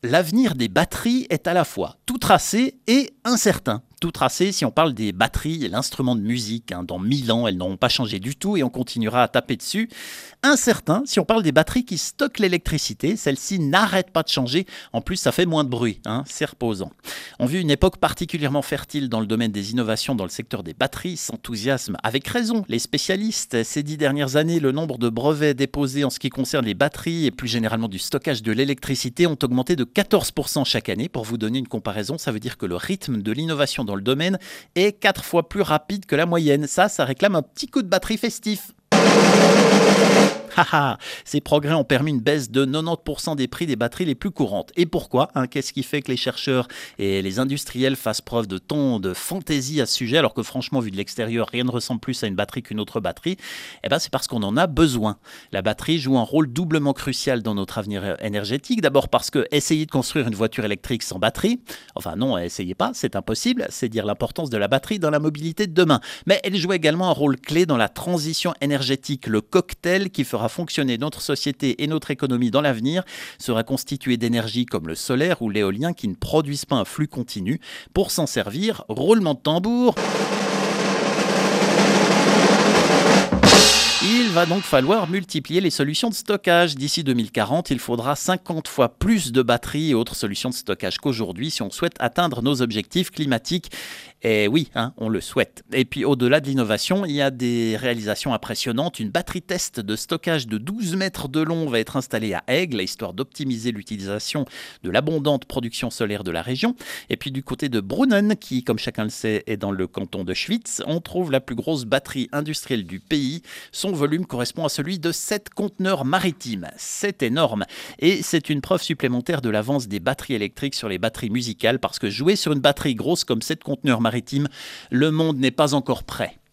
L'avenir des batteries est à la fois tout tracé et incertain. Tout tracé si on parle des batteries, l'instrument de musique. Dans 1000 ans, elles n'auront pas changé du tout et on continuera à taper dessus. Incertain si on parle des batteries qui stockent l'électricité. Celles-ci n'arrêtent pas de changer. En plus, ça fait moins de bruit. C'est reposant. On vit une époque particulièrement fertile dans le domaine des innovations dans le secteur des batteries. S'enthousiasment avec raison les spécialistes. Ces 10 dernières années, le nombre de brevets déposés en ce qui concerne les batteries et plus généralement du stockage de l'électricité ont augmenté de 14% chaque année. Pour vous donner une comparaison, ça veut dire que le rythme de l'innovation dans le domaine est 4 fois plus rapide que la moyenne. Ça réclame un petit coup de batterie festif. Ces progrès ont permis une baisse de 90% des prix des batteries les plus courantes. Et pourquoi Qu'est-ce qui fait que les chercheurs et les industriels fassent preuve de tant de fantaisie à ce sujet, alors que franchement, vu de l'extérieur, rien ne ressemble plus à une batterie qu'une autre batterie? C'est parce qu'on en a besoin. La batterie joue un rôle doublement crucial dans notre avenir énergétique. D'abord parce que essayer de construire une voiture électrique sans batterie, enfin non, essayez pas, c'est impossible. C'est dire l'importance de la batterie dans la mobilité de demain. Mais elle joue également un rôle clé dans la transition énergétique. Le cocktail qui fera fonctionner notre société et notre économie dans l'avenir sera constitué d'énergies comme le solaire ou l'éolien qui ne produisent pas un flux continu. Pour s'en servir, roulement de tambour. Il va donc falloir multiplier les solutions de stockage. D'ici 2040, il faudra 50 fois plus de batteries et autres solutions de stockage qu'aujourd'hui si on souhaite atteindre nos objectifs climatiques. Et oui, on le souhaite. Et puis au-delà de l'innovation, il y a des réalisations impressionnantes. Une batterie test de stockage de 12 mètres de long va être installée à Aigle, histoire d'optimiser l'utilisation de l'abondante production solaire de la région. Et puis du côté de Brunnen, qui, comme chacun le sait, est dans le canton de Schwytz, on trouve la plus grosse batterie industrielle du pays. Son volume correspond à celui de 7 conteneurs maritimes. C'est énorme. Et c'est une preuve supplémentaire de l'avance des batteries électriques sur les batteries musicales, parce que jouer sur une batterie grosse comme 7 conteneurs maritimes, le monde n'est pas encore prêt.